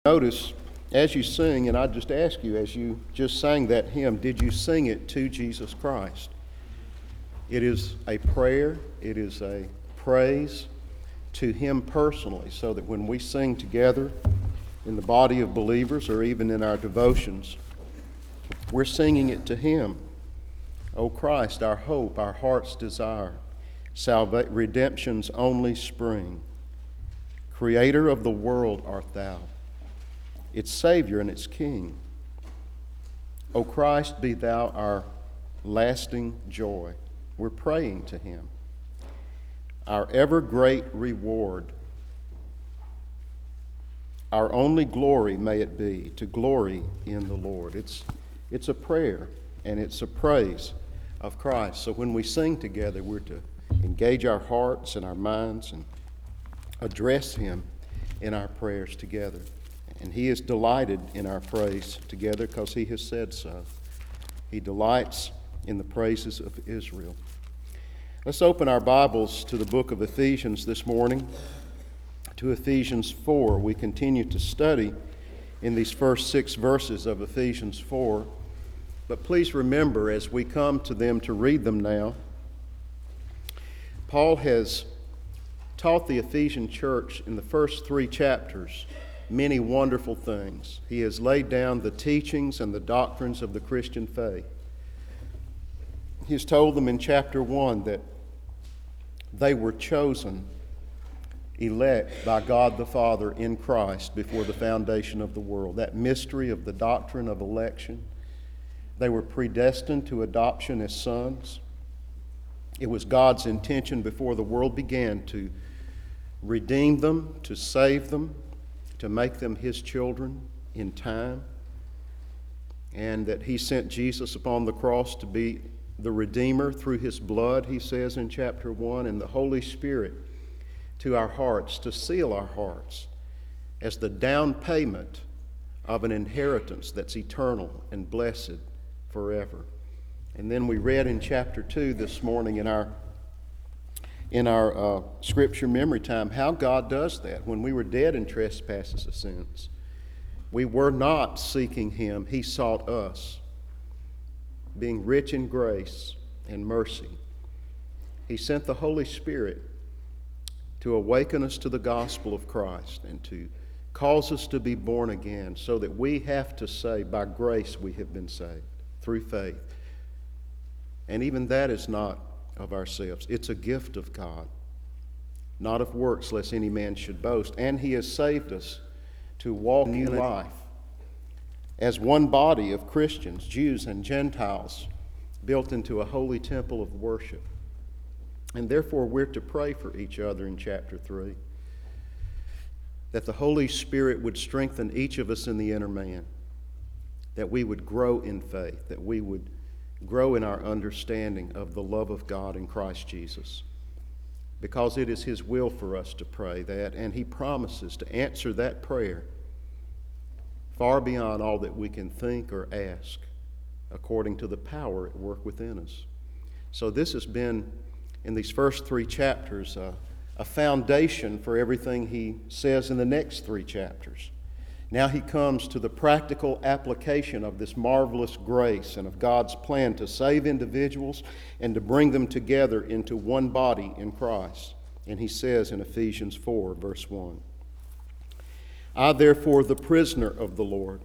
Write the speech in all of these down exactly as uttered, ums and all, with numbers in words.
Notice as you sing, and I just ask you, as you just sang that hymn, did you sing it to Jesus Christ? It is a prayer, it is a praise to Him personally, so that when we sing together in the body of believers or even in our devotions, we're singing it to Him. O Christ, our hope, our heart's desire, salva- redemption's only spring. Creator of the world art Thou, its Savior and its King. O Christ, be Thou our lasting joy. We're praying to Him. Our ever great reward. Our only glory may it be, to glory in the Lord. It's, it's a prayer and it's a praise of Christ. So when we sing together, we're to engage our hearts and our minds and address Him in our prayers together. And He is delighted in our praise together because He has said so. He delights in the praises of Israel. Let's open our Bibles to the book of Ephesians this morning, to Ephesians four. We continue to study in these first six verses of Ephesians four. But please remember, as we come to them to read them now, Paul has taught the Ephesian church in the first three chapters many wonderful things. He has laid down the teachings and the doctrines of the Christian faith. He's told them in chapter one that they were chosen, elect by God the Father in Christ before the foundation of the world. That mystery of the doctrine of election. They were predestined to adoption as sons. It was God's intention before the world began to redeem them, to save them, to make them His children in time, and that He sent Jesus upon the cross to be the Redeemer through His blood, he says in chapter one, and the Holy Spirit to our hearts, to seal our hearts as the down payment of an inheritance that's eternal and blessed forever. And then we read in chapter two this morning in our in our uh, scripture memory time how God does that. When we were dead in trespasses of sins, we were not seeking Him. He sought us, being rich in grace and mercy. He sent the Holy Spirit to awaken us to the gospel of Christ and to cause us to be born again, so that we have to say, by grace we have been saved, through faith. And even that is not of ourselves. It's a gift of God, not of works, lest any man should boast. And He has saved us to walk in life as one body of Christians, Jews and Gentiles, built into a holy temple of worship. And therefore we're to pray for each other in chapter three, that the Holy Spirit would strengthen each of us in the inner man, that we would grow in faith, that we would grow in our understanding of the love of God in Christ Jesus, because it is His will for us to pray that, and He promises to answer that prayer far beyond all that we can think or ask, according to the power at work within us. So this has been, in these first three chapters, uh, a foundation for everything he says in the next three chapters. Now he comes to the practical application of this marvelous grace and of God's plan to save individuals and to bring them together into one body in Christ. And he says in Ephesians four, verse one, I, therefore, the prisoner of the Lord,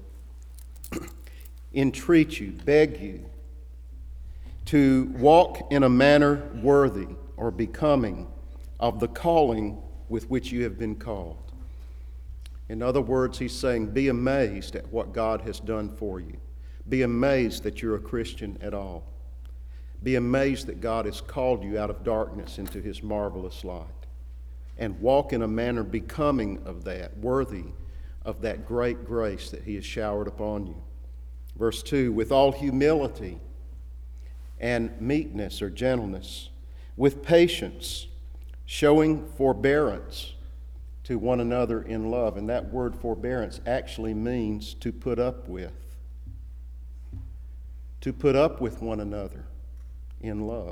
entreat you, beg you, to walk in a manner worthy or becoming of the calling with which you have been called. In other words, he's saying, be amazed at what God has done for you. Be amazed that you're a Christian at all. Be amazed that God has called you out of darkness into His marvelous light. And walk in a manner becoming of that, worthy of that great grace that He has showered upon you. Verse two, with all humility and meekness or gentleness, with patience, showing forbearance to one another in love. And that word forbearance actually means to put up with. To put up with one another in love.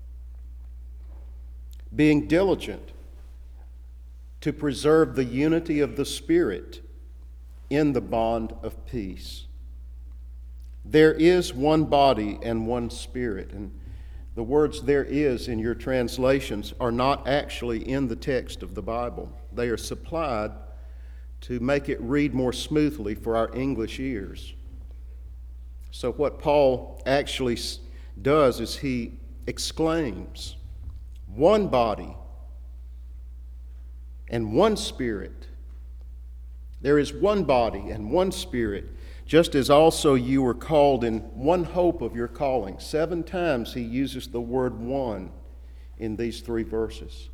Being diligent to preserve the unity of the Spirit in the bond of peace. There is one body and one spirit. And the words "there is" in your translations are not actually in the text of the Bible. They are supplied to make it read more smoothly for our English ears. So what Paul actually does is he exclaims, one body and one spirit. There is one body and one spirit, just as also you were called in one hope of your calling. Seven times he uses the word one in these three verses,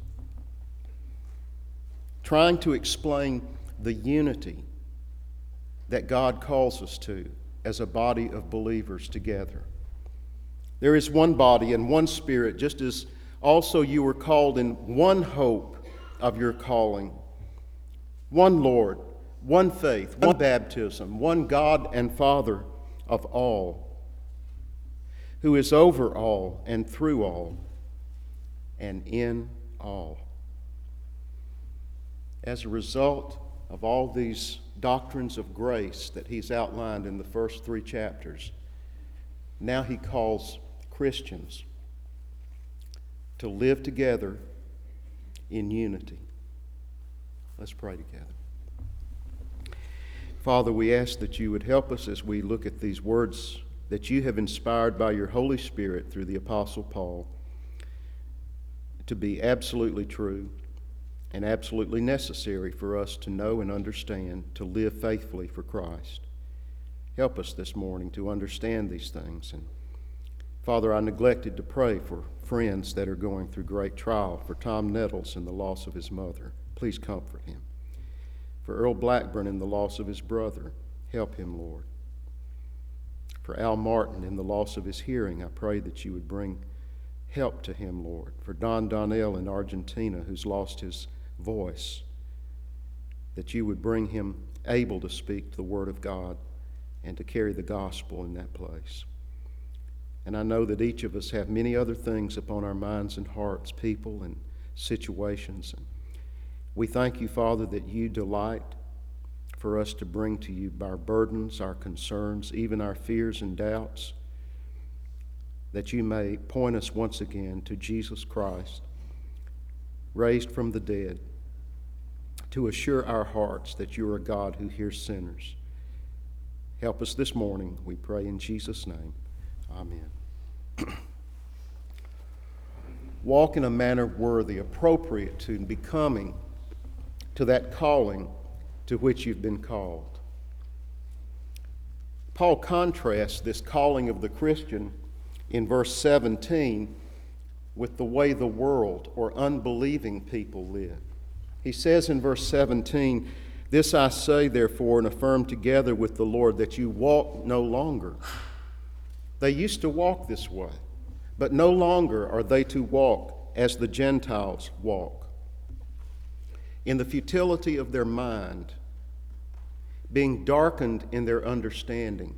trying to explain the unity that God calls us to as a body of believers together. There is one body and one spirit, just as also you were called in one hope of your calling, one Lord, one faith, one baptism, one God and Father of all, who is over all and through all and in all. As a result of all these doctrines of grace that he's outlined in the first three chapters, now he calls Christians to live together in unity. Let's pray together. Father, we ask that you would help us as we look at these words that you have inspired by your Holy Spirit through the Apostle Paul to be absolutely true and absolutely necessary for us to know and understand, to live faithfully for Christ. Help us this morning to understand these things. And Father, I neglected to pray for friends that are going through great trial, for Tom Nettles and the loss of his mother. Please comfort him. For Earl Blackburn and the loss of his brother, help him, Lord. For Al Martin and the loss of his hearing, I pray that you would bring help to him, Lord. For Don Donnell in Argentina, who's lost his voice, that you would bring him able to speak the word of God and to carry the gospel in that place. And I know that each of us have many other things upon our minds and hearts, people and situations. And we thank you, Father, that you delight for us to bring to you our burdens, our concerns, even our fears and doubts, that you may point us once again to Jesus Christ, raised from the dead, to assure our hearts that you are a God who hears sinners. Help us this morning, we pray in Jesus' name. Amen. Walk in a manner worthy, appropriate to becoming to that calling to which you've been called. Paul contrasts this calling of the Christian in verse seventeen with the way the world or unbelieving people live. He says in verse seventeen, "This I say, therefore, and affirm together with the Lord, that you walk no longer." They used to walk this way, but no longer are they to walk as the Gentiles walk, in the futility of their mind, being darkened in their understanding,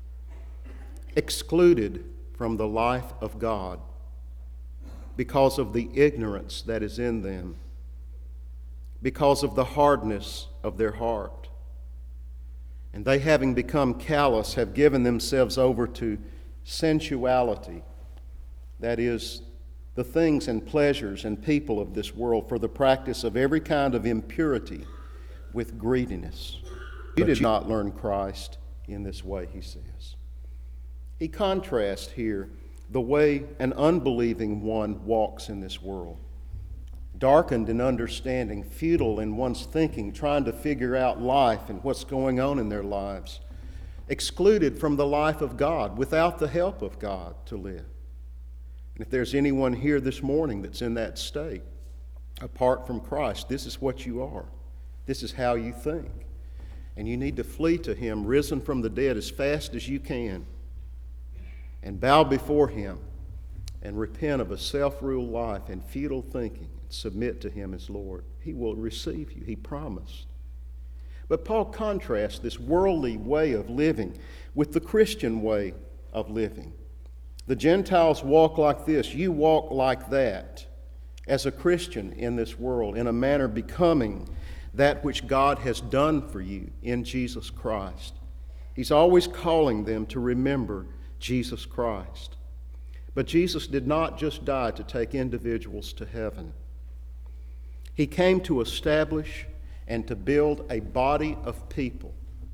excluded from the life of God because of the ignorance that is in them, because of the hardness of their heart. And they, having become callous, have given themselves over to sensuality, that is, the things and pleasures and people of this world, for the practice of every kind of impurity with greediness. You did not learn Christ in this way, he says. He contrasts here the way an unbelieving one walks in this world. Darkened in understanding, futile in one's thinking, trying to figure out life and what's going on in their lives. Excluded from the life of God, without the help of God to live. And if there's anyone here this morning that's in that state, apart from Christ, this is what you are. This is how you think. And you need to flee to Him, risen from the dead, as fast as you can, and bow before Him and repent of a self-ruled life and futile thinking and submit to Him as Lord. He will receive you. He promised. But Paul contrasts this worldly way of living with the Christian way of living. The Gentiles walk like this. You walk like that as a Christian in this world, in a manner becoming that which God has done for you in Jesus Christ. He's always calling them to remember Jesus Christ. But Jesus did not just die to take individuals to heaven. He came to establish and to build a body of people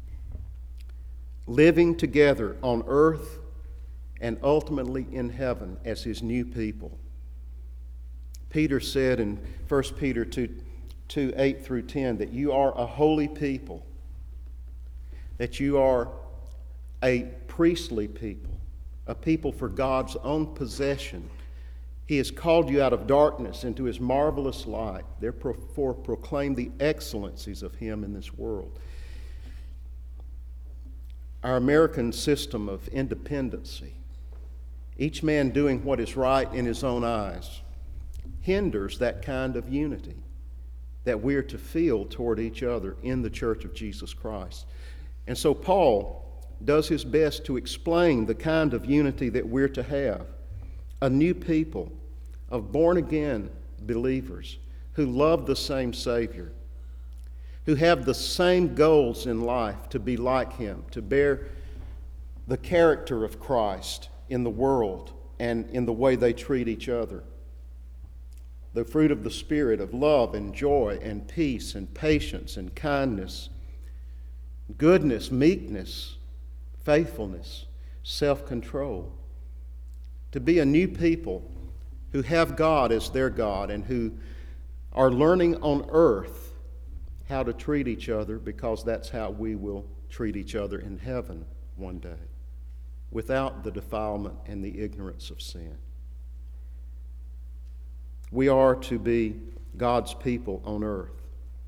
living together on earth and ultimately in heaven as his new people. Peter said in First Peter two, two, eight through ten, that you are a holy people, that you are a priestly people, a people for God's own possession. He has called you out of darkness into his marvelous light. Therefore proclaim the excellencies of him in this world. Our American system of independency, each man doing what is right in his own eyes, hinders that kind of unity that we're to feel toward each other in the Church of Jesus Christ. And so Paul does his best to explain the kind of unity that we're to have. A new people of born-again believers who love the same Savior, who have the same goals in life to be like him, to bear the character of Christ in the world and in the way they treat each other. The fruit of the Spirit of love and joy and peace and patience and kindness, goodness, meekness, faithfulness, self-control. To be a new people who have God as their God and who are learning on earth how to treat each other, because that's how we will treat each other in heaven one day, without the defilement and the ignorance of sin. We are to be God's people on earth.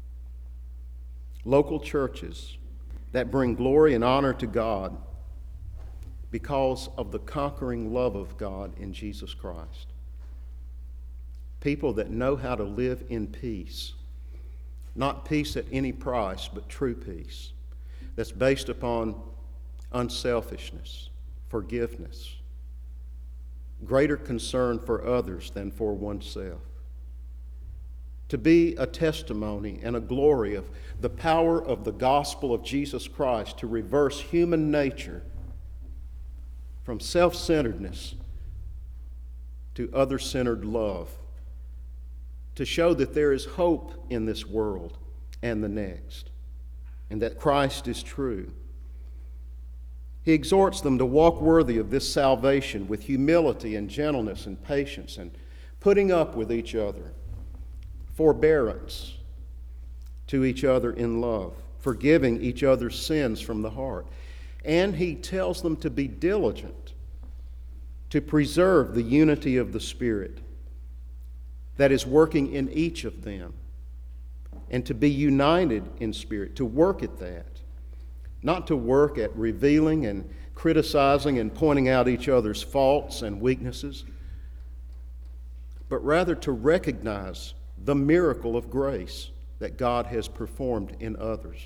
Local churches that bring glory and honor to God because of the conquering love of God in Jesus Christ. People that know how to live in peace. Not peace at any price, but true peace that's based upon unselfishness, forgiveness, greater concern for others than for oneself. To be a testimony and a glory of the power of the gospel of Jesus Christ to reverse human nature from self-centeredness to other-centered love, to show that there is hope in this world and the next, and that Christ is true. He exhorts them to walk worthy of this salvation with humility and gentleness and patience and putting up with each other, forbearance to each other in love, forgiving each other's sins from the heart. And he tells them to be diligent to preserve the unity of the Spirit that is working in each of them, and to be united in spirit, to work at that. Not to work at revealing and criticizing and pointing out each other's faults and weaknesses, but rather to recognize the miracle of grace that God has performed in others,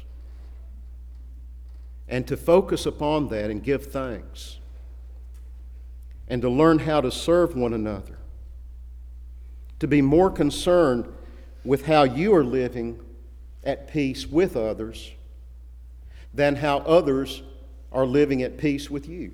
and to focus upon that and give thanks, and to learn how to serve one another, to be more concerned with how you are living at peace with others than how others are living at peace with you.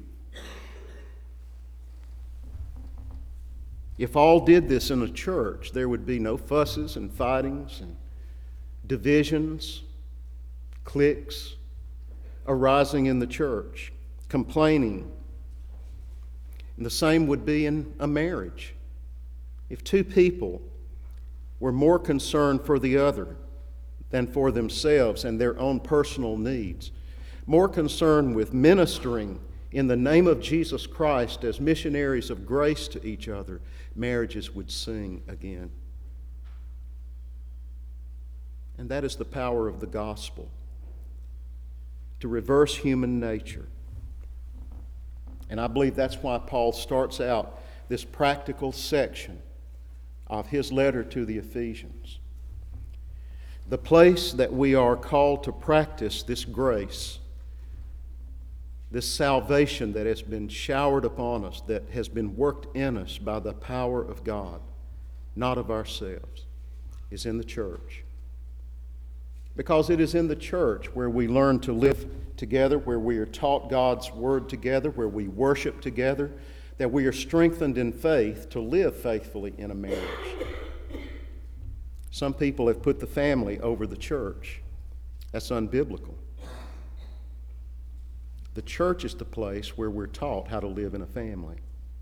If all did this in a church, there would be no fusses and fightings and divisions, cliques arising in the church, complaining. And the same would be in a marriage. If two people were more concerned for the other than for themselves and their own personal needs, more concerned with ministering in the name of Jesus Christ as missionaries of grace to each other, marriages would sing again. And that is the power of the gospel, to reverse human nature. And I believe that's why Paul starts out this practical section of his letter to the Ephesians. The place that we are called to practice this grace, this salvation that has been showered upon us, that has been worked in us by the power of God, not of ourselves, is in the church. because it is in the church where we learn to live together, where we are taught God's Word together, where we worship together, that we are strengthened in faith to live faithfully in a marriage. Some people have put the family over the church. That's unbiblical. The church is the place where we're taught how to live in a family.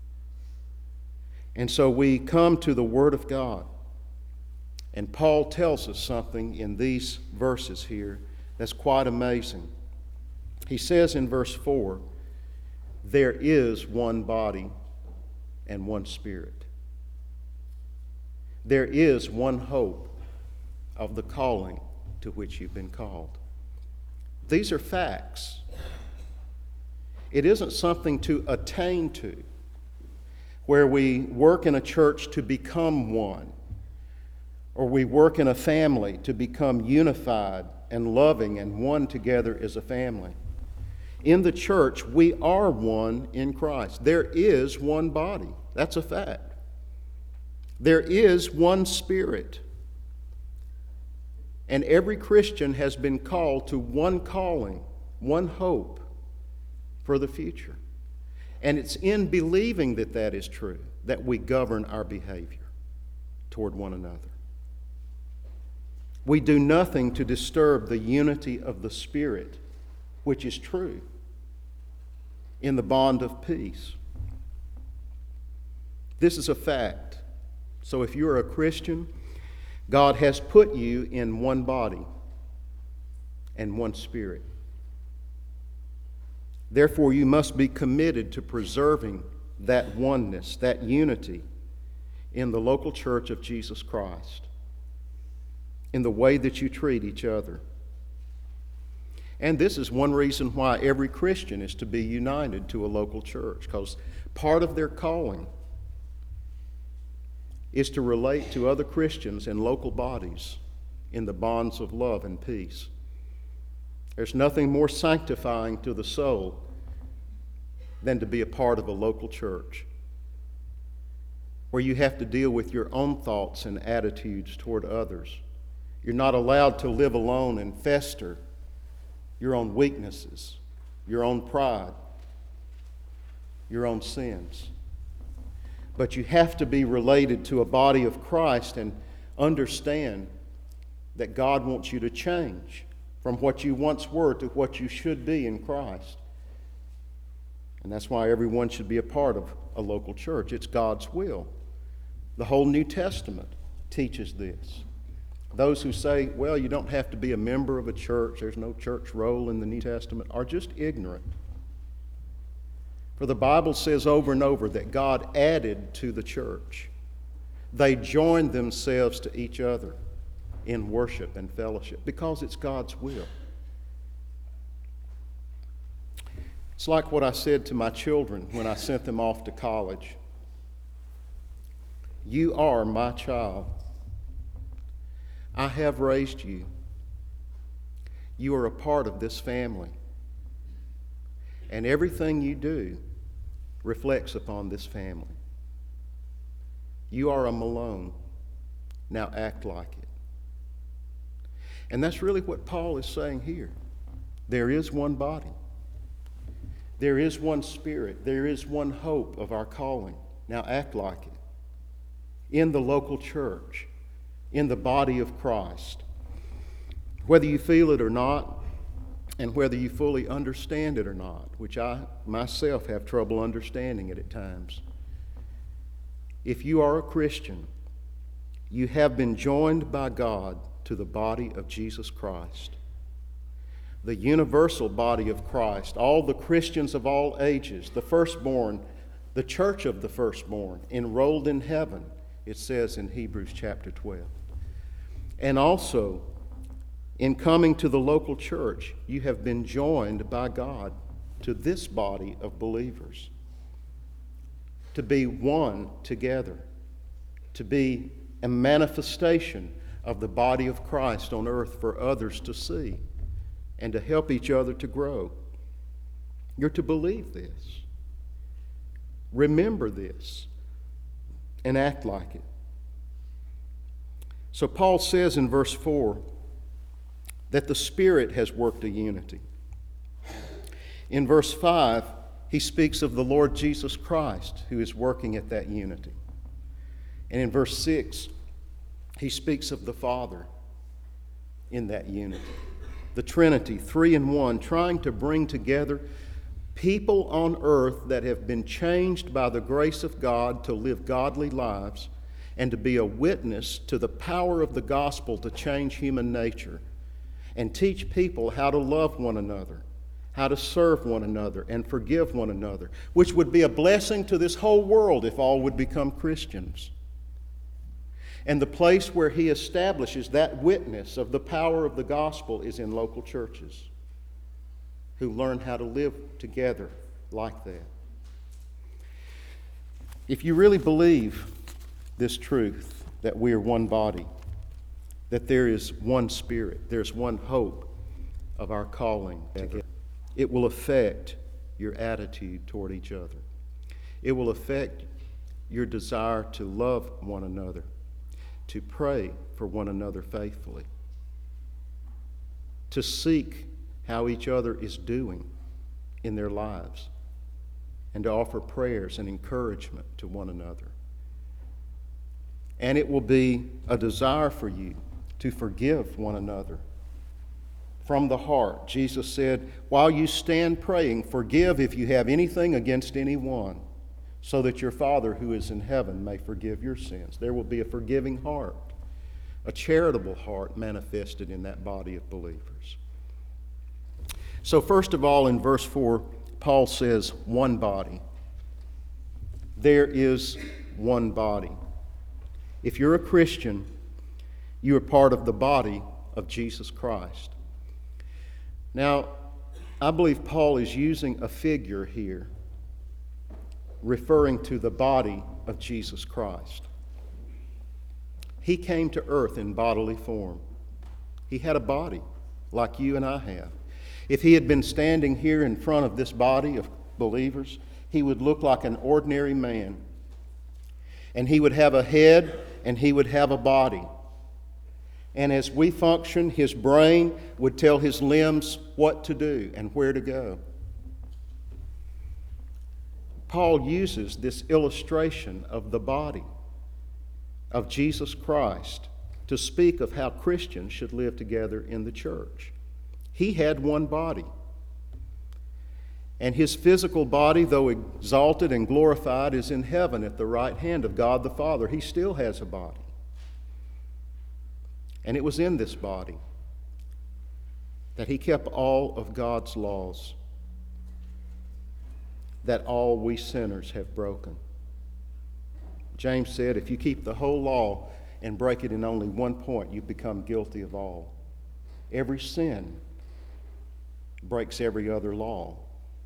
And so we come to the Word of God. And Paul tells us something in these verses here that's quite amazing. He says in verse four, there is one body and one Spirit. There is one hope of the calling to which you've been called. These are facts. It isn't something to attain to, where we work in a church to become one, or we work in a family to become unified and loving and one together as a family. In the church, we are one in Christ. There is one body. That's a fact. There is one Spirit. And every Christian has been called to one calling, one hope for the future. And it's in believing that that is true that we govern our behavior toward one another. We do nothing to disturb the unity of the Spirit, which is true, in the bond of peace. This is a fact. So if you're a Christian, God has put you in one body and one Spirit. Therefore, you must be committed to preserving that oneness, that unity in the local church of Jesus Christ, in the way that you treat each other. And this is one reason why every Christian is to be united to a local church, because part of their calling is to relate to other Christians in local bodies in the bonds of love and peace. There's nothing more sanctifying to the soul than to be a part of a local church, where you have to deal with your own thoughts and attitudes toward others. You're not allowed to live alone and fester your own weaknesses, your own pride, your own sins. But you have to be related to a body of Christ and understand that God wants you to change from what you once were to what you should be in Christ. And that's why everyone should be a part of a local church. It's God's will. The whole New Testament teaches this. Those who say, well, you don't have to be a member of a church, there's no church role in the New Testament, are just ignorant. For the Bible says over and over that God added to the church. They joined themselves to each other in worship and fellowship because it's God's will. It's like what I said to my children when I sent them off to college. You are my child. I have raised you. You are a part of this family. And everything you do reflects upon this family. You are a Malone. Now act like it. And that's really what Paul is saying here. There is one body. There is one Spirit. There is one hope of our calling. Now act like it. In the local church, in the body of Christ. Whether you feel it or not, and whether you fully understand it or not, which I myself have trouble understanding it at times. If you are a Christian, you have been joined by God to the body of Jesus Christ. The universal body of Christ, all the Christians of all ages, the firstborn, the church of the firstborn, enrolled in heaven, it says in Hebrews chapter twelve. And also, in coming to the local church, you have been joined by God to this body of believers, to be one together, to be a manifestation of the body of Christ on earth for others to see and to help each other to grow. You're to believe this, remember this, and act like it. So Paul says in verse four, that the Spirit has worked a unity. In verse five, he speaks of the Lord Jesus Christ who is working at that unity. And in verse six, he speaks of the Father in that unity. The Trinity, three in one, trying to bring together people on earth that have been changed by the grace of God to live godly lives and to be a witness to the power of the gospel to change human nature and teach people how to love one another, how to serve one another, and forgive one another, which would be a blessing to this whole world if all would become Christians. And the place where he establishes that witness of the power of the gospel is in local churches who learn how to live together like that. If you really believe this truth, that we are one body, that there is one Spirit, there's one hope of our calling together, it will affect your attitude toward each other. It will affect your desire to love one another, to pray for one another faithfully, to seek how each other is doing in their lives, and to offer prayers and encouragement to one another. And it will be a desire for you to forgive one another from the heart. Jesus said, while you stand praying, forgive if you have anything against anyone, so that your Father who is in heaven may forgive your sins. There will be a forgiving heart, a charitable heart manifested in that body of believers. So first of all, in verse four, Paul says, one body. There is one body. If you're a Christian, you are part of the body of Jesus Christ. Now, I believe Paul is using a figure here referring to the body of Jesus Christ. He came to earth in bodily form. He had a body like you and I have. If he had been standing here in front of this body of believers, he would look like an ordinary man. And he would have a head and he would have a body. And as we function, his brain would tell his limbs what to do and where to go. Paul uses this illustration of the body of Jesus Christ to speak of how Christians should live together in the church. He had one body. And his physical body, though exalted and glorified, is in heaven at the right hand of God the Father. He still has a body. And it was in this body that he kept all of God's laws that all we sinners have broken. James said, if you keep the whole law and break it in only one point, you become guilty of all. Every sin breaks every other law.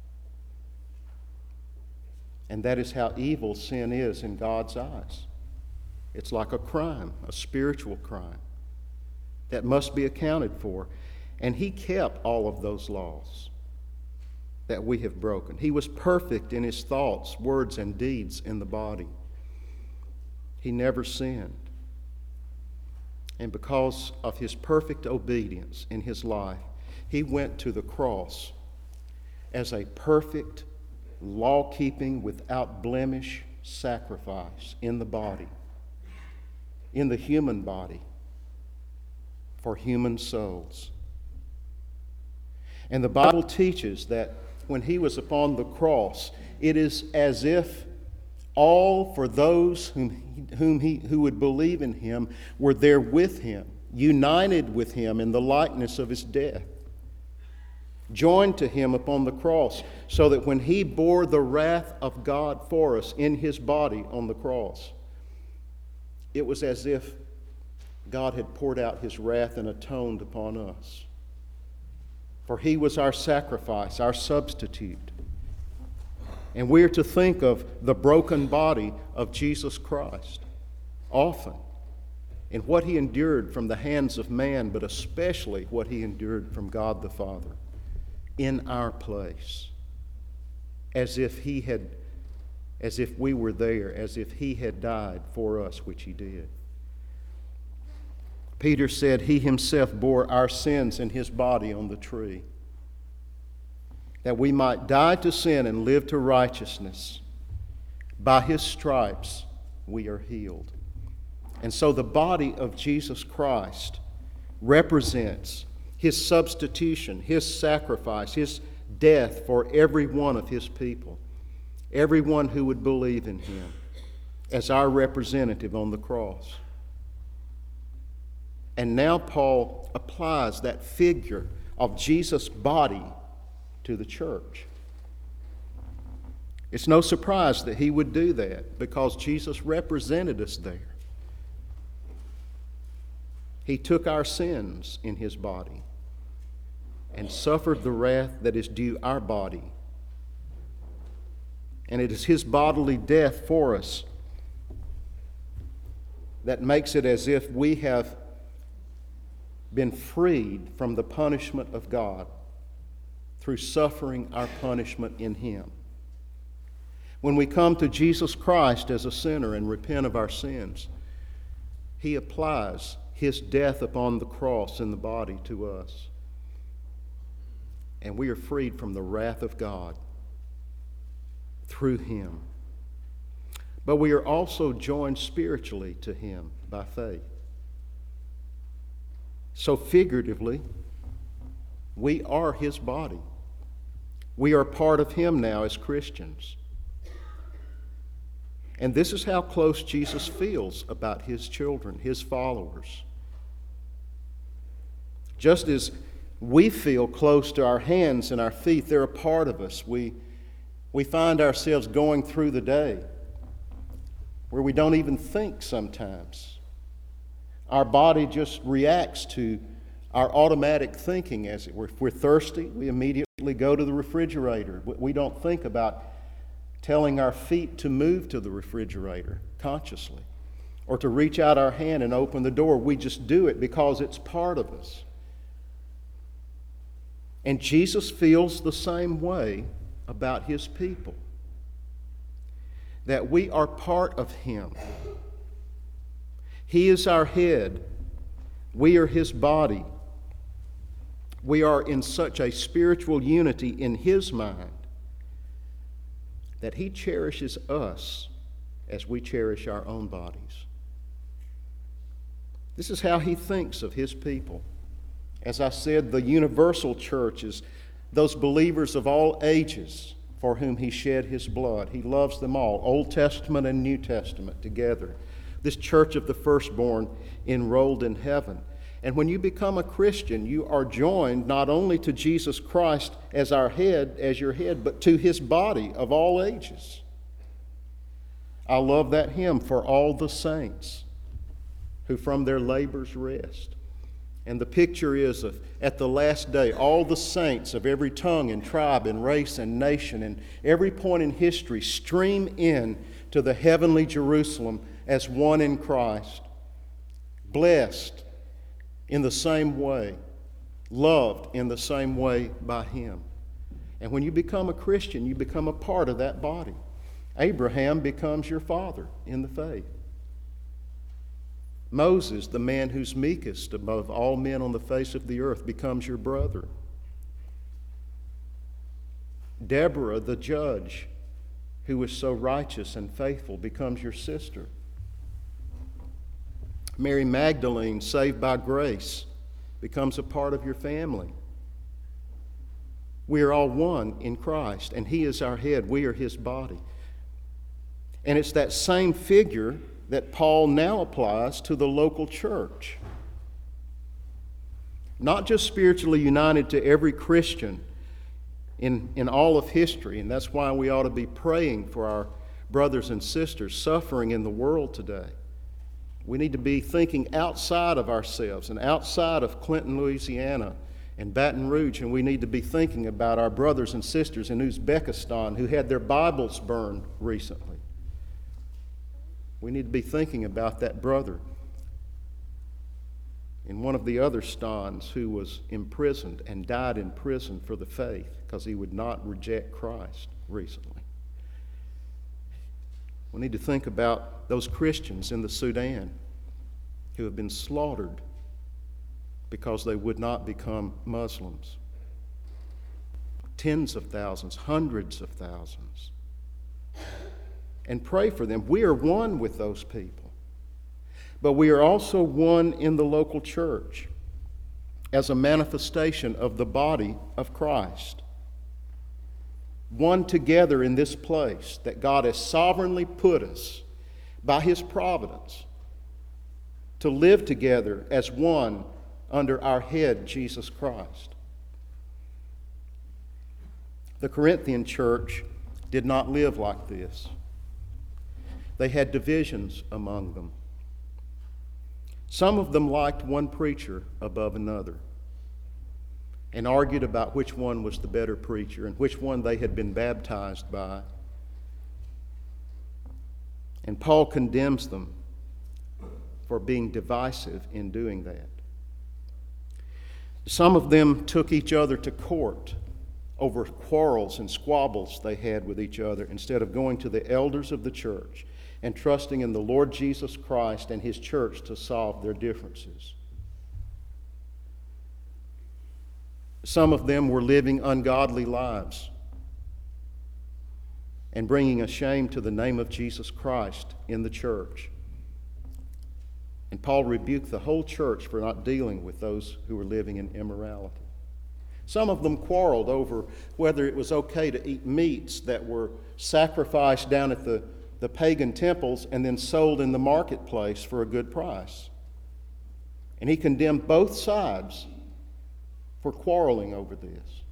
And that is how evil sin is in God's eyes. It's like a crime, a spiritual crime that must be accounted for. And he kept all of those laws that we have broken. He was perfect in his thoughts, words, and deeds in the body. He never sinned. And because of his perfect obedience in his life, he went to the cross as a perfect, law-keeping, without blemish sacrifice in the body, in the human body, for human souls. And the Bible teaches that when he was upon the cross, it is as if all for those whom he, whom he who would believe in him were there with him, united with him in the likeness of his death, joined to him upon the cross, so that when he bore the wrath of God for us in his body on the cross, it was as if God had poured out his wrath and atoned upon us. For he was our sacrifice, our substitute. And we are to think of the broken body of Jesus Christ often, in what he endured from the hands of man, but especially what he endured from God the Father in our place, as if he had, as if we were there, as if he had died for us, which he did. Peter said he himself bore our sins in his body on the tree, that we might die to sin and live to righteousness. By his stripes we are healed. And so the body of Jesus Christ represents his substitution, his sacrifice, his death for every one of his people, everyone who would believe in him as our representative on the cross. And now Paul applies that figure of Jesus' body to the church. It's no surprise that he would do that because Jesus represented us there. He took our sins in his body and suffered the wrath that is due our body. And it is his bodily death for us that makes it as if we have been freed from the punishment of God through suffering our punishment in him. When we come to Jesus Christ as a sinner and repent of our sins, he applies his death upon the cross in the body to us. And we are freed from the wrath of God through him. But we are also joined spiritually to him by faith. So figuratively, we are his body. We are part of him now as Christians. And this is how close Jesus feels about his children, his followers. Just as we feel close to our hands and our feet, they're a part of us. We, we find ourselves going through the day where we don't even think sometimes. Our body just reacts to our automatic thinking, as it were. If we're thirsty, we immediately go to the refrigerator. We don't think about telling our feet to move to the refrigerator consciously or to reach out our hand and open the door. We just do it because it's part of us. And Jesus feels the same way about his people, that we are part of him. He is our head. We are his body. We are in such a spiritual unity in his mind that he cherishes us as we cherish our own bodies. This is how he thinks of his people. As I said, the universal church is those believers of all ages for whom he shed his blood. He loves them all, Old Testament and New Testament together. This church of the firstborn enrolled in heaven. And when you become a Christian, you are joined not only to Jesus Christ as our head, as your head, but to his body of all ages. I love that hymn, "For all the saints who from their labors rest." And the picture is of, at the last day, all the saints of every tongue and tribe and race and nation and every point in history stream in to the heavenly Jerusalem as one in Christ, blessed in the same way, loved in the same way by him. And when you become a Christian, you become a part of that body. Abraham becomes your father in the faith. Moses, the man who's meekest above all men on the face of the earth, becomes your brother. Deborah, the judge, who was so righteous and faithful, becomes your sister. Mary Magdalene, saved by grace, becomes a part of your family. We are all one in Christ, and he is our head. We are his body. And it's that same figure that Paul now applies to the local church. Not just spiritually united to every Christian in, in all of history, and that's why we ought to be praying for our brothers and sisters suffering in the world today. We need to be thinking outside of ourselves and outside of Clinton, Louisiana, and Baton Rouge, and we need to be thinking about our brothers and sisters in Uzbekistan who had their Bibles burned recently. We need to be thinking about that brother in one of the other stans who was imprisoned and died in prison for the faith because he would not reject Christ recently. We need to think about those Christians in the Sudan who have been slaughtered because they would not become Muslims. Tens of thousands, hundreds of thousands. And pray for them. We are one with those people. But we are also one in the local church as a manifestation of the body of Christ. One together in this place that God has sovereignly put us by His providence to live together as one under our head, Jesus Christ. The Corinthian church did not live like this. They had divisions among them. Some of them liked one preacher above another and argued about which one was the better preacher and which one they had been baptized by. And Paul condemns them for being divisive in doing that. Some of them took each other to court over quarrels and squabbles they had with each other instead of going to the elders of the church and trusting in the Lord Jesus Christ and His church to solve their differences. Some of them were living ungodly lives and bringing a shame to the name of Jesus Christ in the church. And Paul rebuked the whole church for not dealing with those who were living in immorality. Some of them quarreled over whether it was okay to eat meats that were sacrificed down at the, the pagan temples and then sold in the marketplace for a good price. And he condemned both sides for quarreling over this.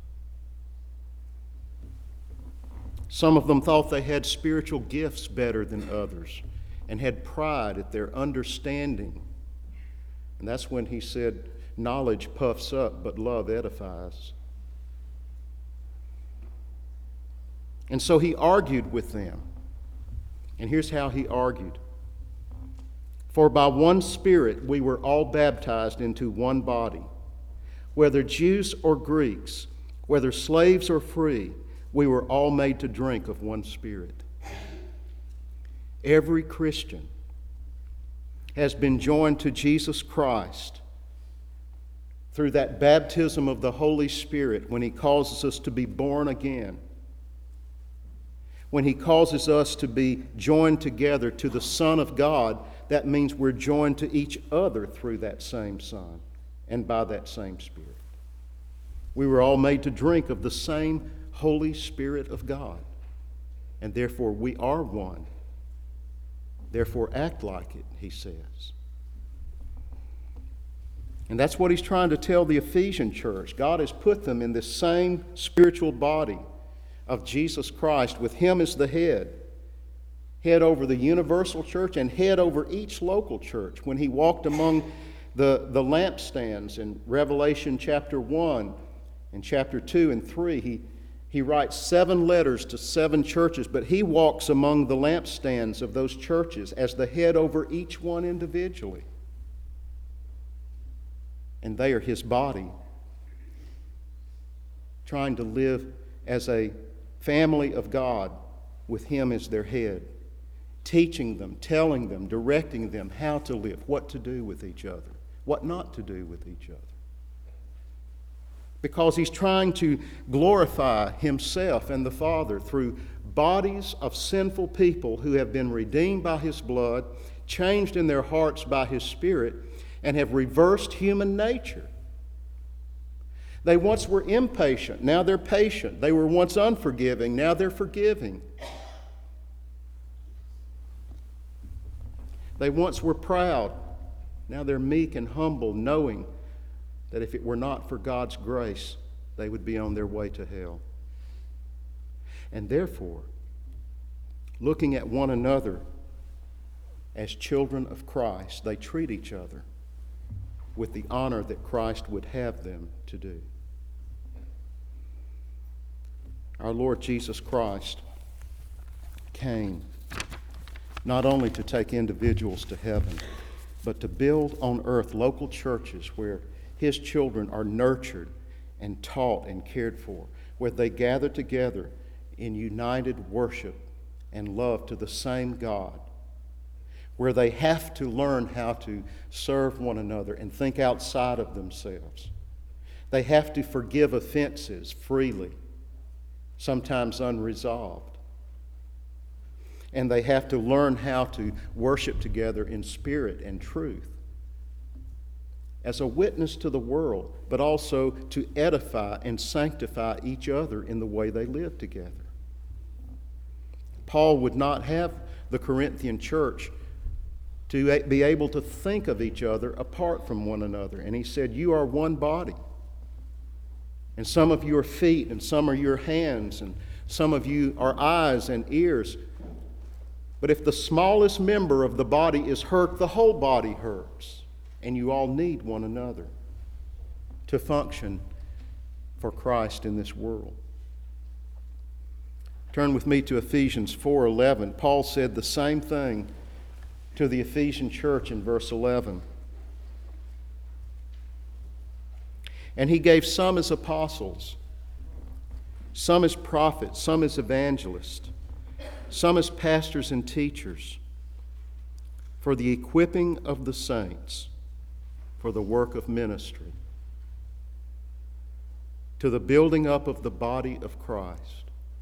Some of them thought they had spiritual gifts better than others and had pride at their understanding. And that's when he said, knowledge puffs up, but love edifies. And so he argued with them. And here's how he argued. For by one Spirit we were all baptized into one body, whether Jews or Greeks, whether slaves or free, we were all made to drink of one Spirit. Every Christian has been joined to Jesus Christ through that baptism of the Holy Spirit when He causes us to be born again. When He causes us to be joined together to the Son of God, that means we're joined to each other through that same Son and by that same Spirit. We were all made to drink of the same Holy Spirit of God, and therefore we are one. Therefore act like it, he says. And that's what he's trying to tell the Ephesian church. God has put them in this same spiritual body of Jesus Christ, with Him as the head. Head over the universal church and head over each local church. When He walked among the, the lampstands in Revelation chapter one and chapter two and three, he, he writes seven letters to seven churches, but He walks among the lampstands of those churches as the head over each one individually. And they are His body, trying to live as a family of God with Him as their head, teaching them, telling them, directing them how to live, what to do with each other, what not to do with each other. Because He's trying to glorify Himself and the Father through bodies of sinful people who have been redeemed by His blood, changed in their hearts by His Spirit, and have reversed human nature. They once were impatient, now they're patient. They were once unforgiving, now they're forgiving. They once were proud, now they're meek and humble, knowing that if it were not for God's grace, they would be on their way to hell. And therefore, looking at one another as children of Christ, they treat each other with the honor that Christ would have them to do. Our Lord Jesus Christ came not only to take individuals to heaven, but to build on earth local churches where His children are nurtured and taught and cared for, where they gather together in united worship and love to the same God, where they have to learn how to serve one another and think outside of themselves. They have to forgive offenses freely, sometimes unresolved. And they have to learn how to worship together in spirit and truth as a witness to the world, but also to edify and sanctify each other in the way they live together. Paul would not have the Corinthian church to be able to think of each other apart from one another. And he said, you are one body. And some of you are feet, and some are your hands, and some of you are eyes and ears. But if the smallest member of the body is hurt, the whole body hurts. And you all need one another to function for Christ in this world. Turn with me to Ephesians four eleven. Paul said the same thing to the Ephesian church in verse eleven. And he gave some as apostles, some as prophets, some as evangelists, some as pastors and teachers, for the equipping of the saints, for the work of ministry, to the building up of the body of Christ,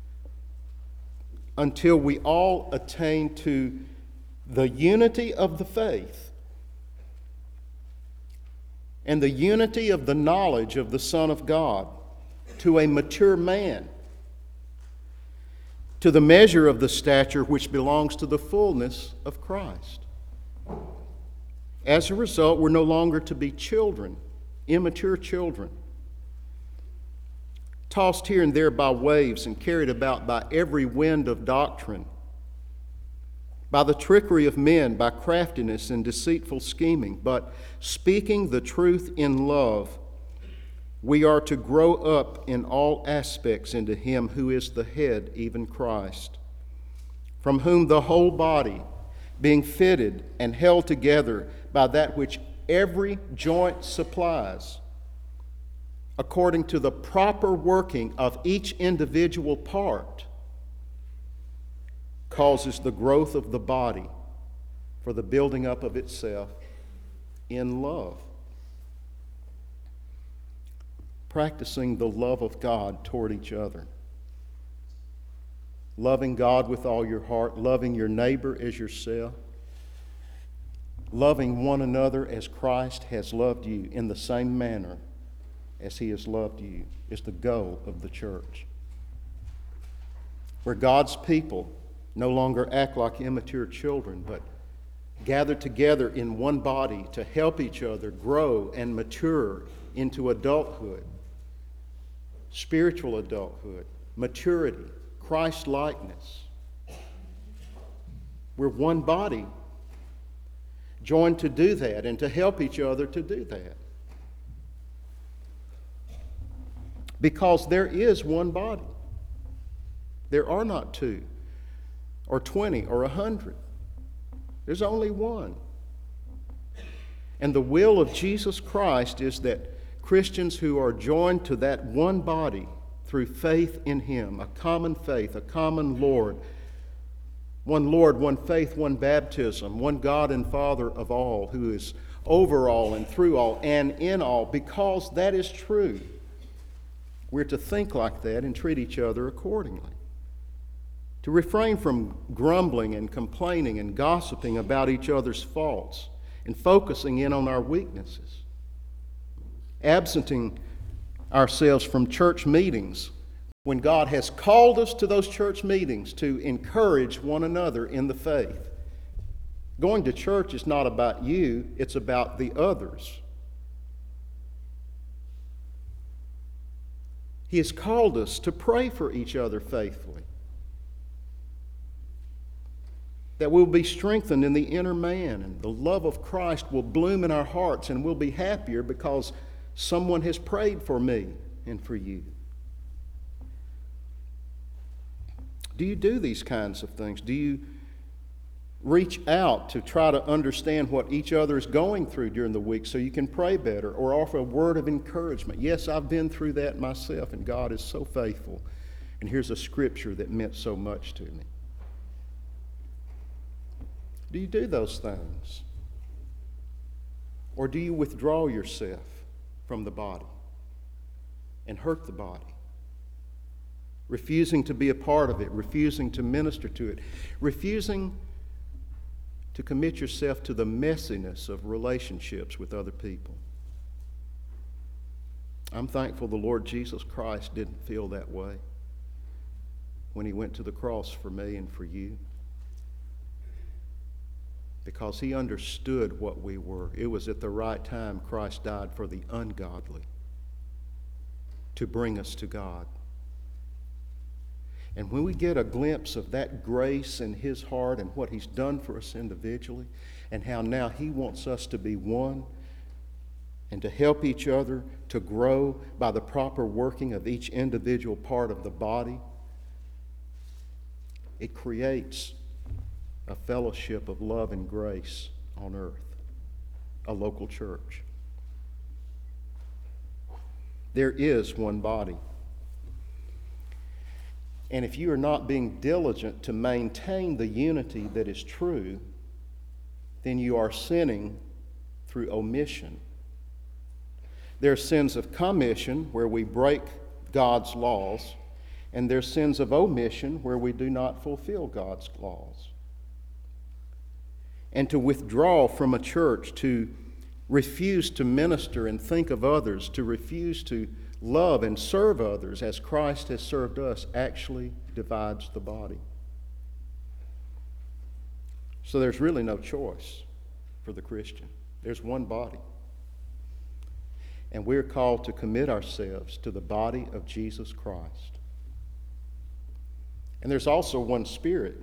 until we all attain to the unity of the faith and the unity of the knowledge of the Son of God, to a mature man, to the measure of the stature which belongs to the fullness of Christ. As a result, we're no longer to be children, immature children, tossed here and there by waves and carried about by every wind of doctrine, by the trickery of men, by craftiness and deceitful scheming, but speaking the truth in love, we are to grow up in all aspects into Him who is the head, even Christ, from whom the whole body, being fitted and held together by that which every joint supplies, according to the proper working of each individual part, causes the growth of the body for the building up of itself in love. Practicing the love of God toward each other. Loving God with all your heart, loving your neighbor as yourself, loving one another as Christ has loved you in the same manner as He has loved you is the goal of the church. Where God's people no longer act like immature children, but gather together in one body to help each other grow and mature into adulthood, spiritual adulthood, maturity, Christ-likeness. We're one body, joined to do that and to help each other to do that. Because there is one body. There are not two, or twenty, or a hundred. There's only one. And the will of Jesus Christ is that Christians who are joined to that one body through faith in Him, a common faith, a common Lord, one Lord, one faith, one baptism, one God and Father of all, who is over all and through all and in all, because that is true. We're to think like that and treat each other accordingly. To refrain from grumbling and complaining and gossiping about each other's faults and focusing in on our weaknesses. Absenting ourselves from church meetings when God has called us to those church meetings to encourage one another in the faith. Going to church is not about you, it's about the others. He has called us to pray for each other faithfully, that we'll be strengthened in the inner man, and the love of Christ will bloom in our hearts, and we'll be happier because someone has prayed for me and for you. Do you do these kinds of things? Do you reach out to try to understand what each other is going through during the week so you can pray better, or offer a word of encouragement? Yes, I've been through that myself, and God is so faithful. And here's a scripture that meant so much to me. Do you do those things? Or do you withdraw yourself from the body and hurt the body? Refusing to be a part of it, refusing to minister to it, refusing to commit yourself to the messiness of relationships with other people. I'm thankful the Lord Jesus Christ didn't feel that way when he went to the cross for me and for you, because he understood what we were. It was at the right time Christ died for the ungodly to bring us to God. And when we get a glimpse of that grace in his heart and what he's done for us individually, and how now he wants us to be one and to help each other to grow by the proper working of each individual part of the body, it creates a fellowship of love and grace on earth, a local church. There is one body. And if you are not being diligent to maintain the unity that is true, then you are sinning through omission. There are sins of commission, where we break God's laws, and there are sins of omission, where we do not fulfill God's laws. And to withdraw from a church, to refuse to minister and think of others, to refuse to love and serve others as Christ has served us, actually divides the body. So there's really no choice for the Christian. There's one body. And we're called to commit ourselves to the body of Jesus Christ. And there's also one Spirit.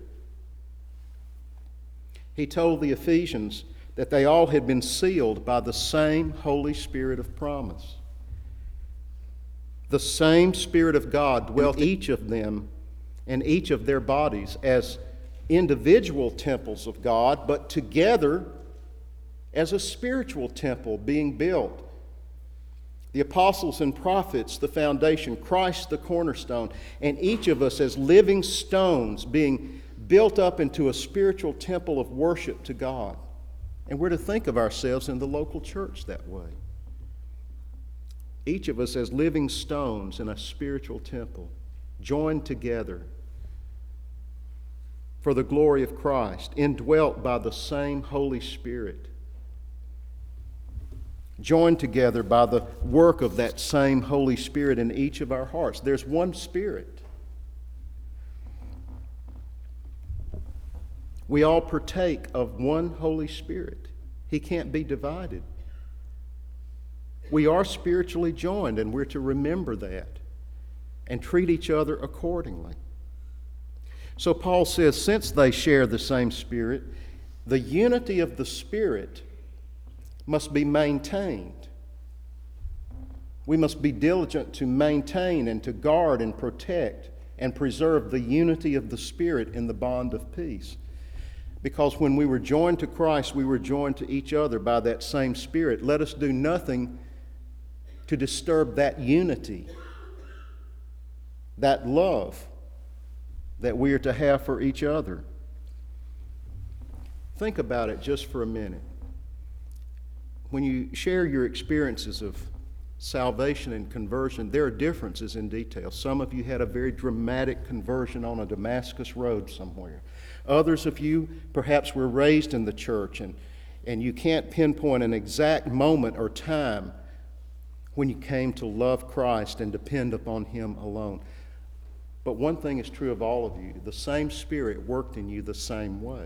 He told the Ephesians that they all had been sealed by the same Holy Spirit of promise. The same Spirit of God dwelt in each of them and each of their bodies as individual temples of God, but together as a spiritual temple being built. The apostles and prophets, the foundation, Christ the cornerstone, and each of us as living stones being built up into a spiritual temple of worship to God. And we're to think of ourselves in the local church that way. Each of us as living stones in a spiritual temple, joined together for the glory of Christ, indwelt by the same Holy Spirit, joined together by the work of that same Holy Spirit in each of our hearts. There's one Spirit. We all partake of one Holy Spirit. He can't be divided. We are spiritually joined, and we're to remember that and treat each other accordingly. So Paul says, since they share the same Spirit, the unity of the Spirit must be maintained. We must be diligent to maintain and to guard and protect and preserve the unity of the Spirit in the bond of peace. Because when we were joined to Christ, we were joined to each other by that same Spirit. Let us do nothing to disturb that unity, that love that we are to have for each other. Think about it just for a minute. When you share your experiences of salvation and conversion, there are differences in detail. Some of you had a very dramatic conversion on a Damascus road somewhere. Others of you perhaps were raised in the church, and, and you can't pinpoint an exact moment or time when you came to love Christ and depend upon Him alone. But one thing is true of all of you: the same Spirit worked in you the same way.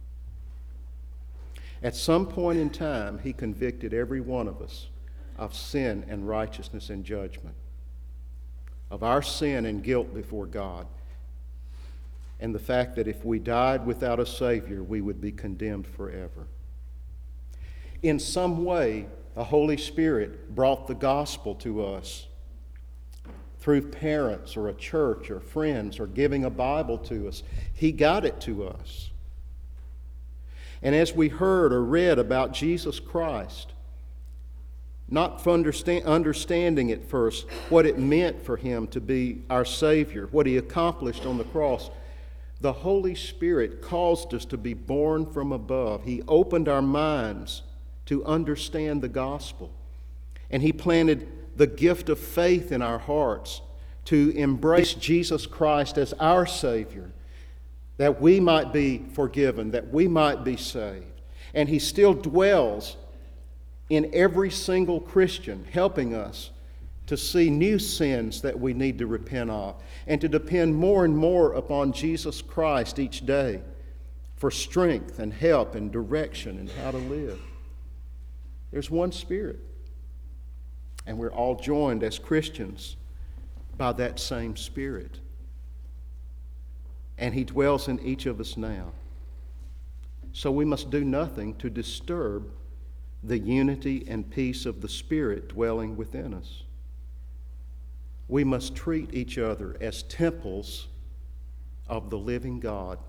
At some point in time, He convicted every one of us of sin and righteousness and judgment, of our sin and guilt before God, and the fact that if we died without a Savior, we would be condemned forever. In some way, the Holy Spirit brought the gospel to us through parents or a church or friends or giving a Bible to us. He got it to us. And as we heard or read about Jesus Christ, not understanding at first what it meant for Him to be our Savior, what He accomplished on the cross, The Holy Spirit caused us to be born from above. He opened our minds to understand the gospel. And He planted the gift of faith in our hearts to embrace Jesus Christ as our Savior, that we might be forgiven, that we might be saved. And He still dwells in every single Christian, helping us to see new sins that we need to repent of, and to depend more and more upon Jesus Christ each day for strength and help and direction and how to live. There's one Spirit, and we're all joined as Christians by that same Spirit. And He dwells in each of us now. So we must do nothing to disturb the unity and peace of the Spirit dwelling within us. We must treat each other as temples of the living God.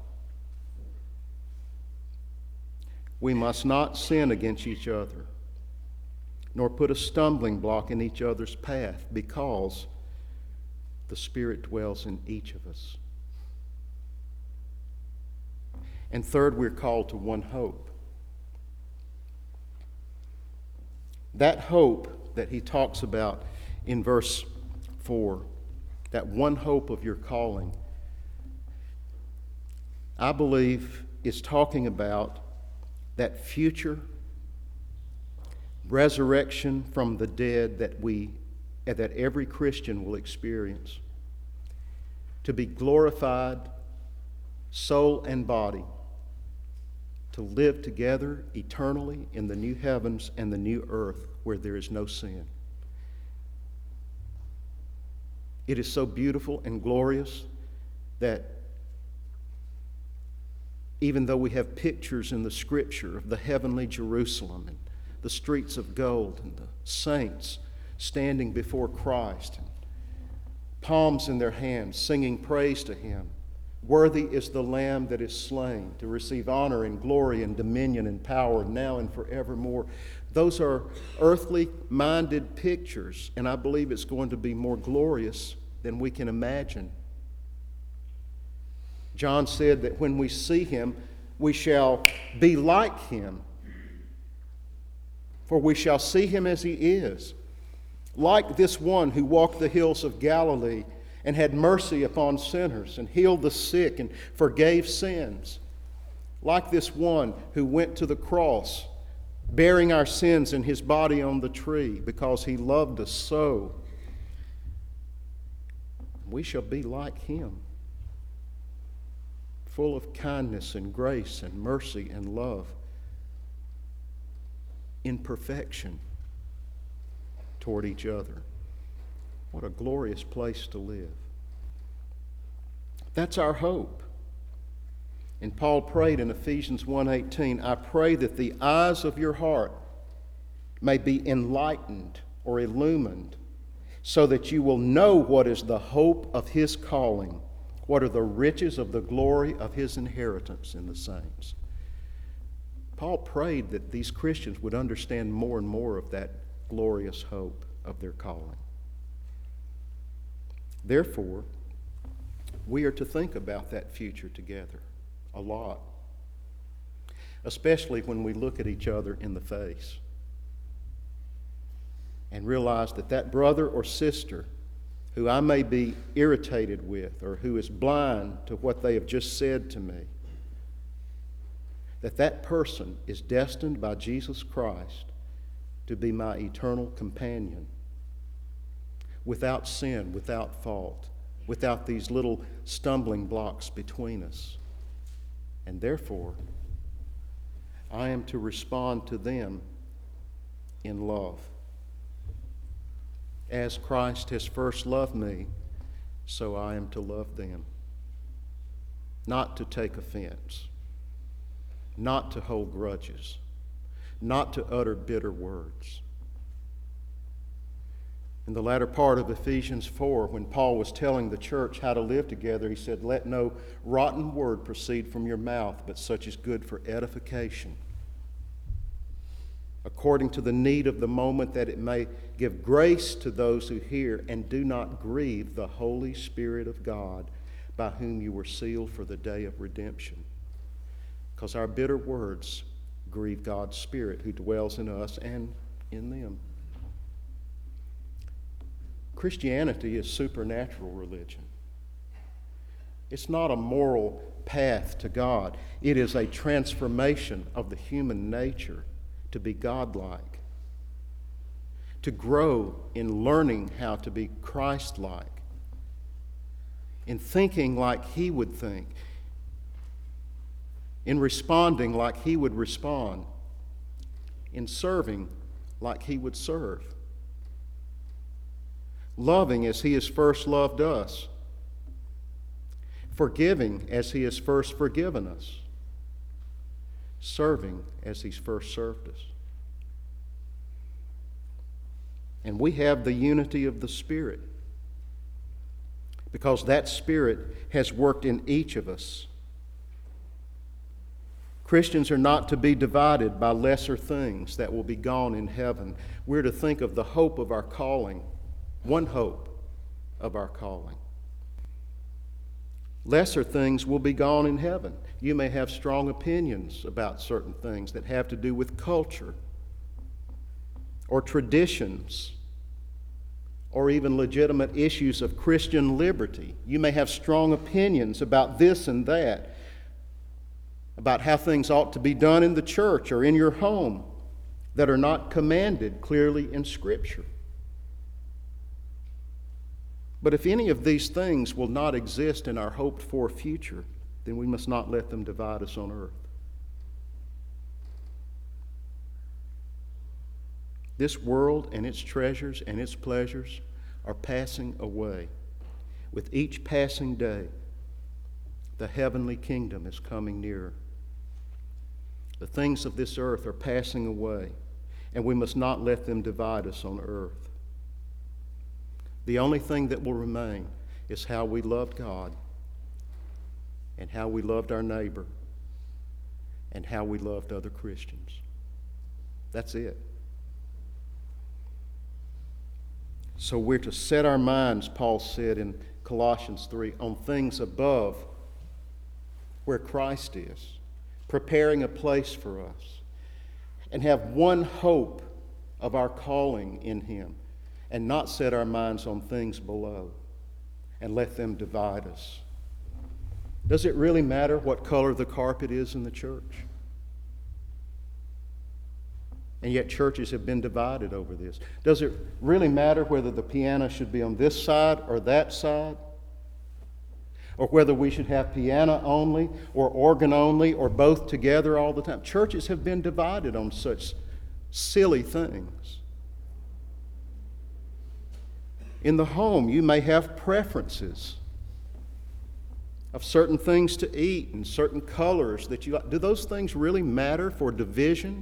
We must not sin against each other, nor put a stumbling block in each other's path, because the Spirit dwells in each of us. And third, we're called to one hope. That hope that he talks about in verse four, that one hope of your calling, I believe is talking about that future resurrection from the dead that we, that every Christian will experience, to be glorified, soul and body, to live together eternally in the new heavens and the new earth where there is no sin. It is so beautiful and glorious that even though we have pictures in the Scripture of the heavenly Jerusalem and the streets of gold and the saints standing before Christ, and palms in their hands, singing praise to Him, worthy is the Lamb that is slain to receive honor and glory and dominion and power now and forevermore. Those are earthly-minded pictures, and I believe it's going to be more glorious than we can imagine. John said that when we see Him, we shall be like Him, for we shall see Him as He is. Like this one who walked the hills of Galilee and had mercy upon sinners and healed the sick and forgave sins. Like this one who went to the cross, bearing our sins in His body on the tree because He loved us so. We shall be like Him, full of kindness and grace and mercy and love, in perfection toward each other. What a glorious place to live. That's our hope. And Paul prayed in Ephesians one eighteen, I pray that the eyes of your heart may be enlightened or illumined, so that you will know what is the hope of His calling, what are the riches of the glory of His inheritance in the saints. Paul prayed that these Christians would understand more and more of that glorious hope of their calling. Therefore, we are to think about that future together a lot, especially when we look at each other in the face and realize that that brother or sister who I may be irritated with or who is blind to what they have just said to me, that that person is destined by Jesus Christ to be my eternal companion, without sin, without fault, without these little stumbling blocks between us. And therefore, I am to respond to them in love. As Christ has first loved me, so I am to love them. Not to take offense, not to hold grudges, not to utter bitter words. In the latter part of Ephesians four, when Paul was telling the church how to live together, he said, let no rotten word proceed from your mouth, but such is good for edification, according to the need of the moment, that it may give grace to those who hear, and do not grieve the Holy Spirit of God, by whom you were sealed for the day of redemption. Because our bitter words grieve God's Spirit who dwells in us and in them. Christianity is supernatural religion. It's not a moral path to God. It is a transformation of the human nature to be godlike, to grow in learning how to be Christ-like, in thinking like He would think, in responding like He would respond, in serving like He would serve, loving as He has first loved us, forgiving as He has first forgiven us, serving as He's first served us. And we have the unity of the Spirit because that Spirit has worked in each of us. Christians are not to be divided by lesser things that will be gone in heaven. We're to think of the hope of our calling, one hope of our calling. Lesser things will be gone in heaven. You may have strong opinions about certain things that have to do with culture or traditions or even legitimate issues of Christian liberty. You may have strong opinions about this and that, about how things ought to be done in the church or in your home that are not commanded clearly in Scripture. But if any of these things will not exist in our hoped-for future, then we must not let them divide us on earth. This world and its treasures and its pleasures are passing away. With each passing day, the heavenly kingdom is coming nearer. The things of this earth are passing away, and we must not let them divide us on earth. The only thing that will remain is how we loved God and how we loved our neighbor and how we loved other Christians. That's it. So we're to set our minds, Paul said in Colossians three, on things above where Christ is, preparing a place for us, and have one hope of our calling in Him, and not set our minds on things below and let them divide us. Does it really matter what color the carpet is in the church? And yet churches have been divided over this. Does it really matter whether the piano should be on this side or that side? Or whether we should have piano only or organ only or both together all the time? Churches have been divided on such silly things. In the home, you may have preferences of certain things to eat and certain colors that you like. Do those things really matter for division?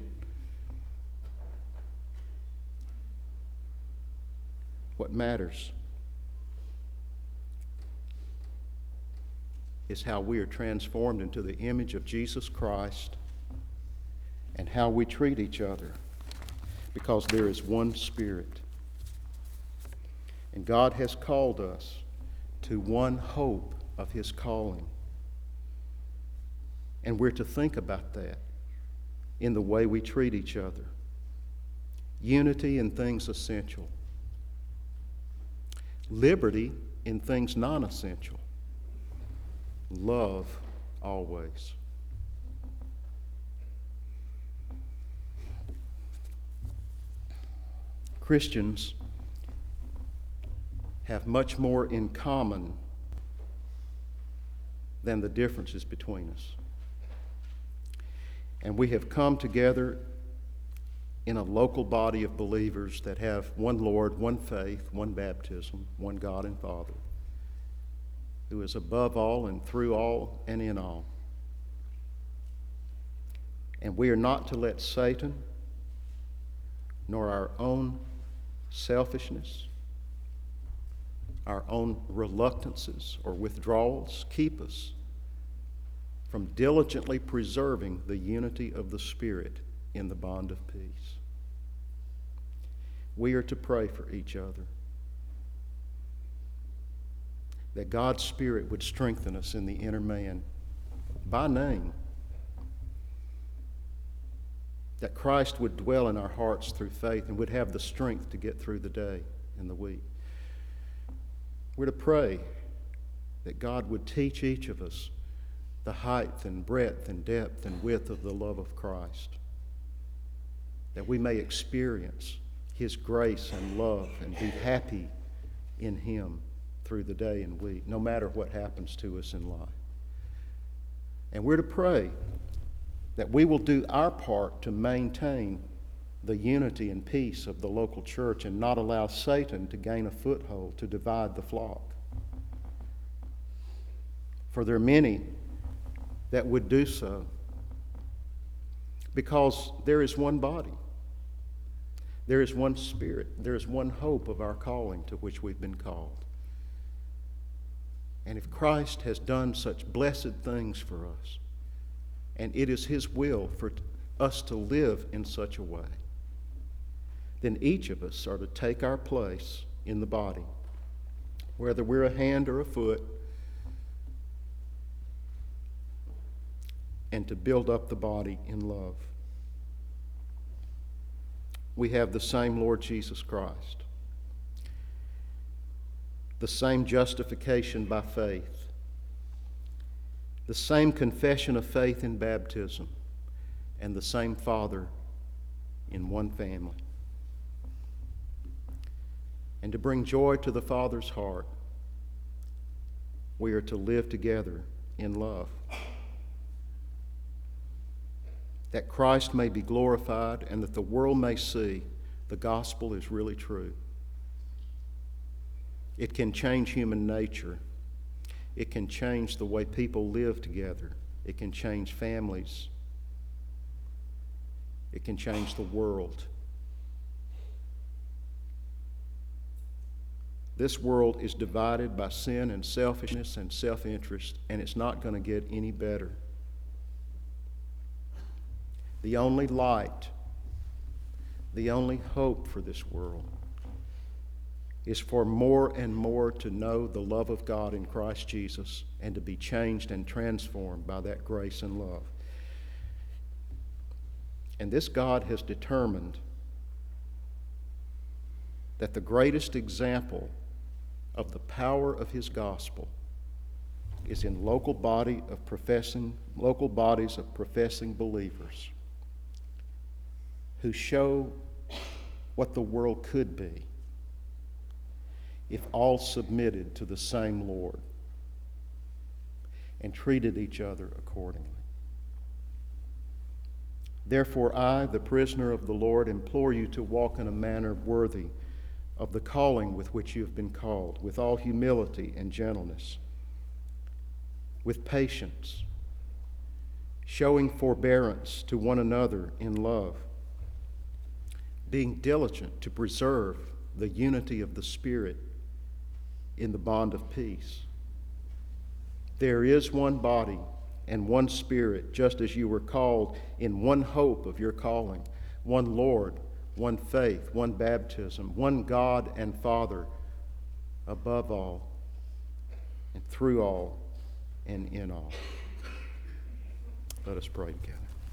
What matters is how we are transformed into the image of Jesus Christ and how we treat each other, because there is one Spirit. And God has called us to one hope of His calling. And we're to think about that in the way we treat each other. Unity in things essential. Liberty in things non-essential. Love always. Christians have much more in common than the differences between us. And we have come together in a local body of believers that have one Lord, one faith, one baptism, one God and Father, who is above all and through all and in all. And we are not to let Satan nor our own selfishness, our own reluctances or withdrawals keep us from diligently preserving the unity of the Spirit in the bond of peace. We are to pray for each other. that God's Spirit would strengthen us in the inner man by name, that Christ would dwell in our hearts through faith and would have the strength to get through the day and the week. We're to pray that God would teach each of us the height and breadth and depth and width of the love of Christ, that we may experience His grace and love and be happy in Him through the day and week, no matter what happens to us in life. And we're to pray that we will do our part to maintain the unity and peace of the local church and not allow Satan to gain a foothold to divide the flock. For there are many that would do so because there is one body. There is one Spirit. There is one hope of our calling to which we've been called. And if Christ has done such blessed things for us, and it is His will for us to live in such a way, then each of us are to take our place in the body, whether we're a hand or a foot, and to build up the body in love. We have the same Lord Jesus Christ, the same justification by faith, the same confession of faith in baptism, and the same Father in one family. And to bring joy to the Father's heart, we are to live together in love, that Christ may be glorified and that the world may see the gospel is really true. It can change human nature. It can change the way people live together. It can change families. It can change the world. This world is divided by sin and selfishness and self-interest, and it's not going to get any better. The only light, the only hope for this world is for more and more to know the love of God in Christ Jesus and to be changed and transformed by that grace and love. And this God has determined that the greatest example of the power of His gospel is in local body of professing, local bodies of professing believers who show what the world could be if all submitted to the same Lord and treated each other accordingly. Therefore, I, the prisoner of the Lord, implore you to walk in a manner worthy of the calling with which you have been called, with all humility and gentleness, with patience, showing forbearance to one another in love, being diligent to preserve the unity of the Spirit in the bond of peace. There is one body and one Spirit, just as you were called in one hope of your calling, one Lord, one faith, one baptism, one God and Father above all and through all and in all. Let us pray together.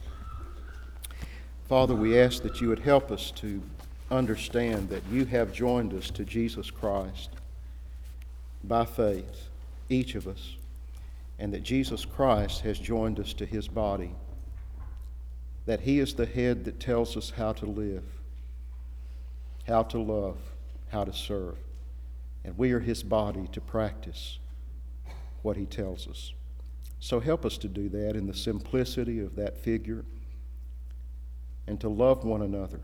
Father, we ask that you would help us to understand that you have joined us to Jesus Christ by faith, each of us, and that Jesus Christ has joined us to His body, that He is the head that tells us how to live, how to love, how to serve, and we are His body to practice what He tells us. So help us to do that in the simplicity of that figure, and to love one another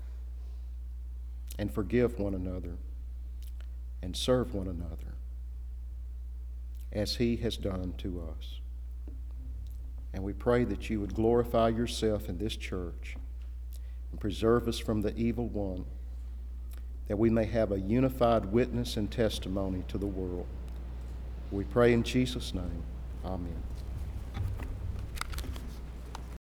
and forgive one another and serve one another as He has done to us. And we pray that you would glorify yourself in this church and preserve us from the evil one, that we may have a unified witness and testimony to the world. We pray in Jesus' name. Amen.